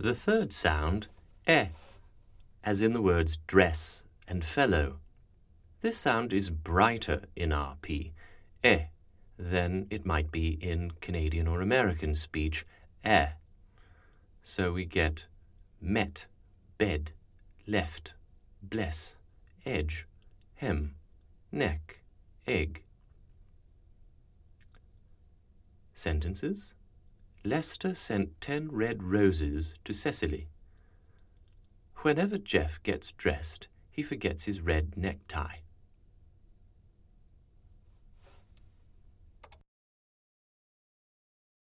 The third sound, as in the words dress and fellow. This sound is brighter in RP, than it might be in Canadian or American speech, So we get met, bed, left, bless, edge, hem, neck, egg. Sentences. Lester sent 10 red roses to Cecily. Whenever Jeff gets dressed, he forgets his red necktie.